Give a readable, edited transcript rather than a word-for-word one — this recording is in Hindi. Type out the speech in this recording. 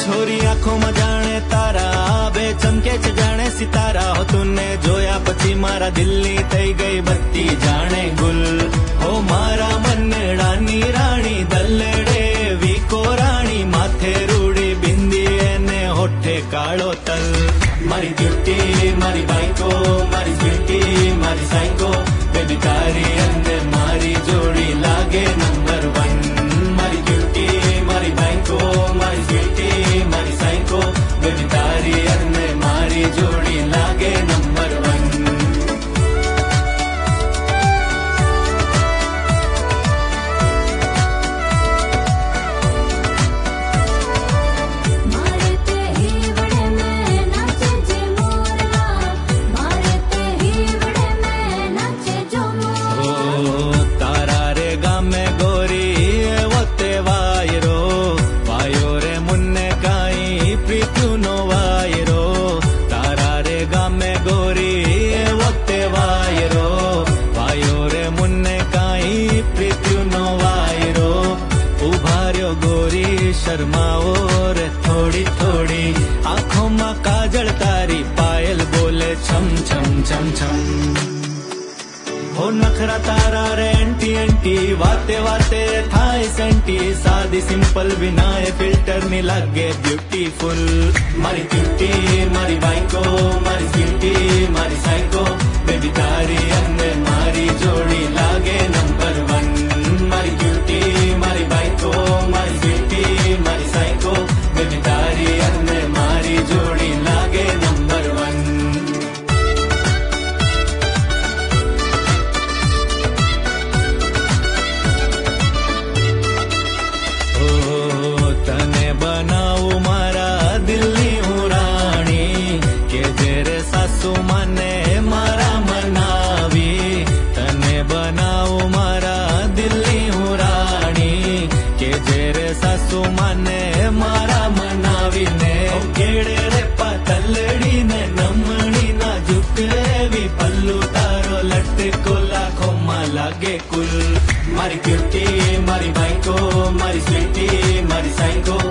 छोरी आंखों में जाने तारा बे चमके च जाने सितारा हो तूने जोया पछी मारा दिल्ली थई गई बत्ती जाने गुल हो मारा मनडानी राणी दल्लड़े वीको राणी माथे रूड़ी बिंदी ने होठे काळो तल मारी ब्यूटी मारी बाइको मारी स्वीटी मारी साइको बेबी तारी अंदर मारी जोड़ी लागे नंबर 1 मारी ब्यूटी मारी बाइको मारी स्वीटी मारी साइको बेबी तारी अंदर मारी जोड़ी लागे नंबर 1 शर्माओ रे थोड़ी थोड़ी आंखों में काजल तारी पायल बोले छम छम छम छम हो नखरा तारा रे एंटी एंटी वाते वाते थाई सेंटी सादी सिंपल बिना फिल्टर नी लागे ब्यूटीफुल मारी ब्यूटी मारी बाइको मारी स्वीटी मारी साइको बेबी तारी अंदर मारी जोड़ी लागे नंबर 1 मारी ब्यूटी मारी बाइको मारी स्वीटी मारी साइको बेबी तारी अंदर मारी जोड़ी लागे नंबर 1 तने बनाऊ मारा दिल्ली हूँ राणी के जेरे सासू माने मारा मनावी तने बनाऊ मारा दिल्ली हूँ राणी के जेरे सासू माने मारा मनावी ने केड़े रे पतलड़ी ने नमणी ना झुकवी पल्लू तारो लटको लाखों मा लागे कुल मारी ब्यूटी मारी बाइको मारी स्वीटी मारी साइको